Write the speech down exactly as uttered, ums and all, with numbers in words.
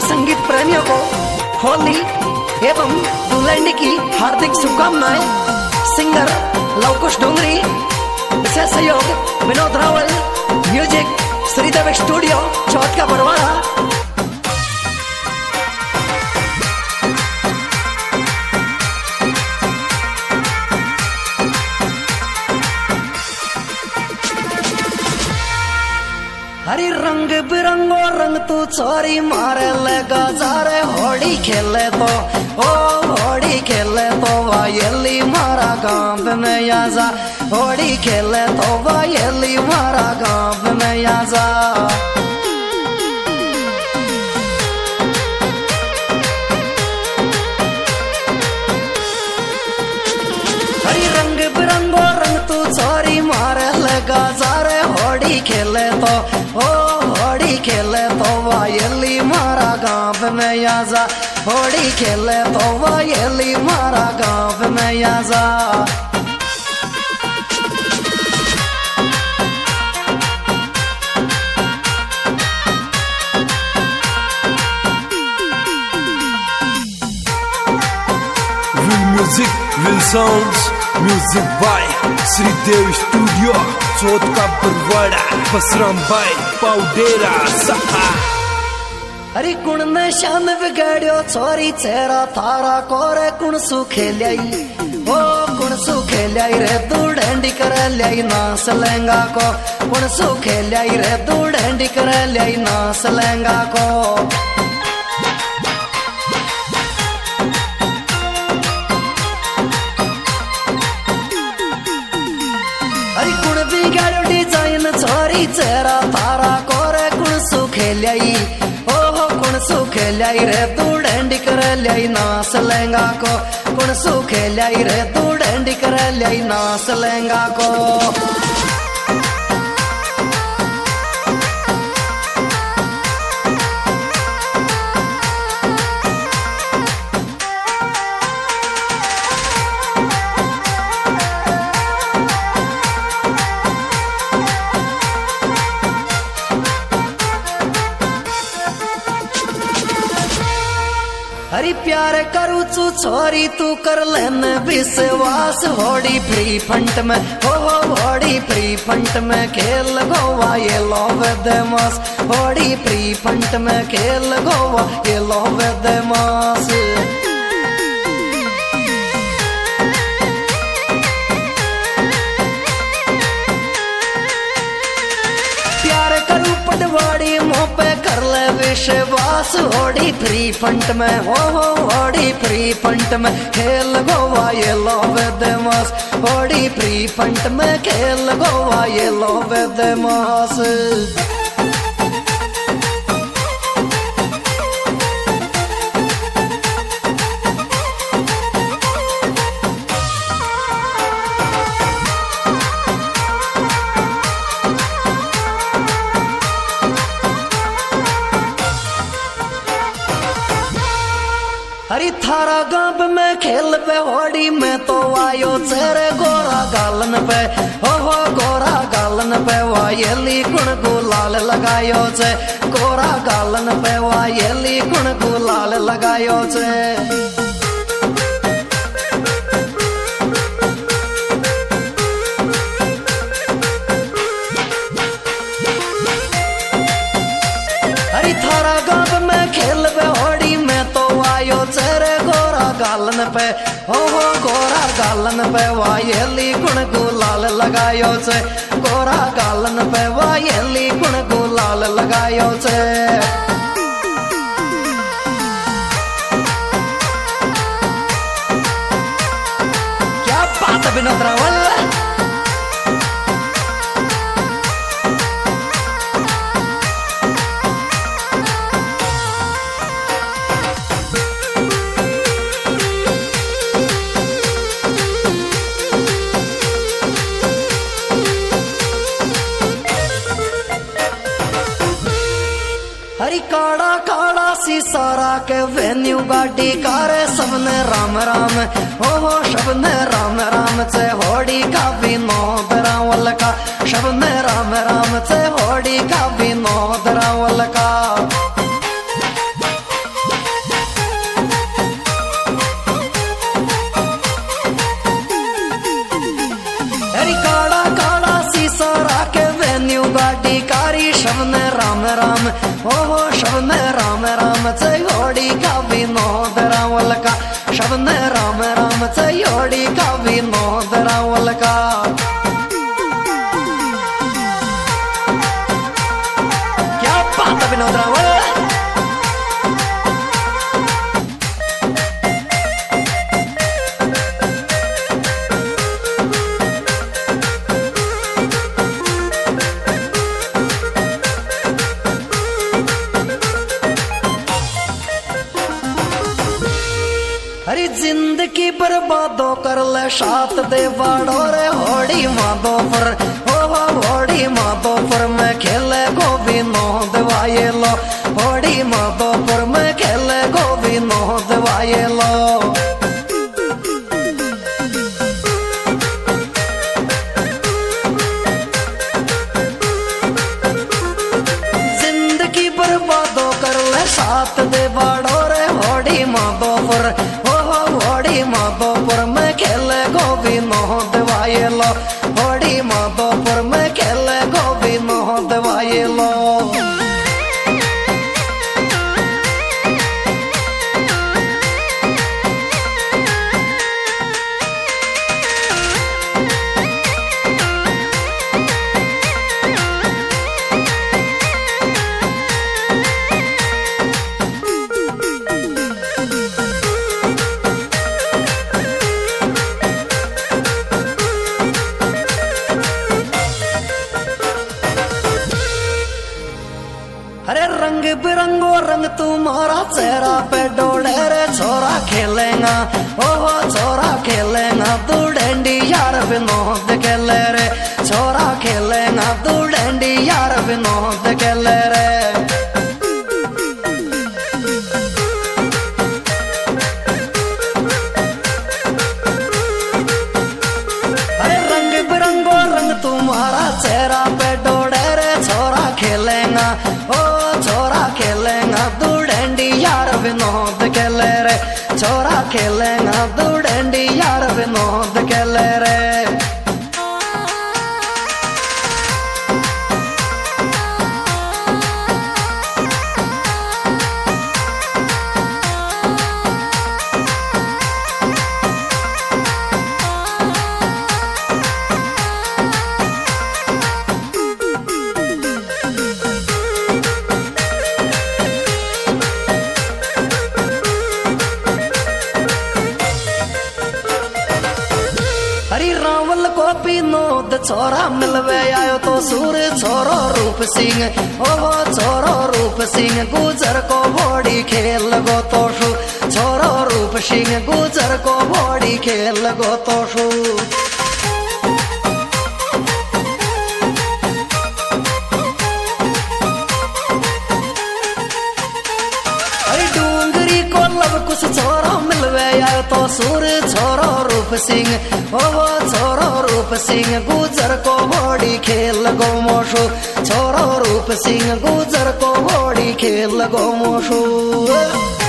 संगीत प्रेमियों को होली एवं दुल्हन की हार्दिक शुभकामनाएं। सिंगर लवकुश डोंगरी, विशेष सहयोग विनोद रावल, म्यूजिक श्रीदेव स्टूडियो चौथ का बरवाड़ा। हरी रंग बिरंगो रंग तू चोरी मारे लगा जा रे होड़ी खेले तो ओ होड़ी खेले तो वायली मारा गांव में आजा, होड़ी खेले तो वायली मारा गांव में आजा। हरी रंग बिरंगो रंग तू चोरी मारे लगा जा रे होड़ी खेले तो ओ होड़ी खेले तो वायली मारा गांव में आजा, होड़ी खेले तो वायली मारा गांव में आजा। Real music, real sounds, music by Shridev studio Chauth ka Barwada, Basram भाई पाउडेरा सहा। अरे कुण ने शान बिगाड़ियो छोरी चेहरा थारा कोरे कुण सुखे ल्याई, ओ कुण सुखे ल्याई रे तू डंडी कर ल्याई नास लहंगा को, कुण सुखे ल्याई रे तू डंडी कर ल्याई नास लहंगा को। अरे कुण बिगाड़ियो डिजाइन छोरी चेहरा थारा कोरे कुण सुखे ल्याई, ओहो कुण सुखे ल्याई रे तू डंडी कर ल्याई नास लहंगा को, कुण सुखे ल्याई रे तू डंडी कर ल्याई नास लहंगा को। हरी प्यार करू चू छोरी तू कर लेन विश्वास, होड़ी फ्री फंट में हो हो होड़ी फ्री फंट में खेल गोवा ये लो वेदमास, होड़ी फ्री फंट में खेल गोवा ये लो वेदमास। प्यार करू पटवाड़ी मुँह पे कर ले विश्वास, होड़ी फ्री फंट में हो हो होड़ी फ्री फंट में खेल गोवा ये लो वेदमास, होड़ी फ्री फंट में खेल गोवा ये लो वेदमास। हरी थारा गांव में खेल पे होड़ी में तो आयो चेहरे गोरा गालन पे, हो हो गोरा गालन पे वायली कुण गुलाल लगायो छे, गोरा गालन पे वायली कुण गुलाल लगायो छे। हरी थारा गांव में खेल पे होड़ी में तो आयो चेहरे गोरा गालन पे, हो हो गोरा गालन पे वायली कुण गुलाल लगायो छे, गोरा गालन पे वायली कुण गुलाल लगायो छे। क्या बात है विनोद रावल। हरी काड़ा काड़ा सी सारा के वेन्यू गाड़ी कारे सबने राम राम, हो हो सबने राम राम से होड़ी का विनोद रावल का, सबने राम राम से होड़ी का विनोद रावल का। शबने राम राम ओ हो शबने राम राम चयोड़ी का विनोद रावल का शबने राम राम चयोड़ी का विनोद रावल का क्या बात है विनोद रावल। अरे जिंदगी बर्बादो कर ले साथ दे बाड़ो रे होड़ी मादो पर हो हो होड़ी मादो पर मैं खेले गोविनो दवाए लो होड़ी मादो पर मैं खेले गोविनो दवाए लो। जिंदगी बर्बादो कर ले साथ दे बाड़ो रे होड़ी मादो पर होड़ी माधोपुर में खेले गोविनो दवाए लो होड़ी माधोपुर में खेले गोविनो दवाए लो। अरे रंग बिरंगो रंग तुम्हारा चेहरा पे डोले रे छोरा खेलेगा ओ हो छोरा खेलेगा तू डंडी यार विनोद खेले रे छोरा खेलेगा तू डंडी यार विनोद खेले रे। अरे रंग बिरंगो रंग तुम्हारा चेहरा पे डोले रे छोरा खेलेगा ओ छोरा खेलेगा तू डंडी यार विनोद खेले रे छोरा खेलेगा तू डंडी यार विनोद खेले रे। हरी रावल को विनोद छोरा मिलवे आयो तो सूर छोरो रूप सिंह ओ हो छोरो रूप सिंह गुजर को बॉडी खेल गो तो शू छोरो रूप सिंह गुजर को बॉडी खेल गो तो शू। अरे डूंगरी को लब कुछ छोरो मिलवे आयो तो सूर छोरो रूप सिंह ओ वो छोरो रूप सिंह गुजर को बॉडी खेल गो मोशु छोरो रूप सिंह गुजर को बॉडी खेल गो मोशु।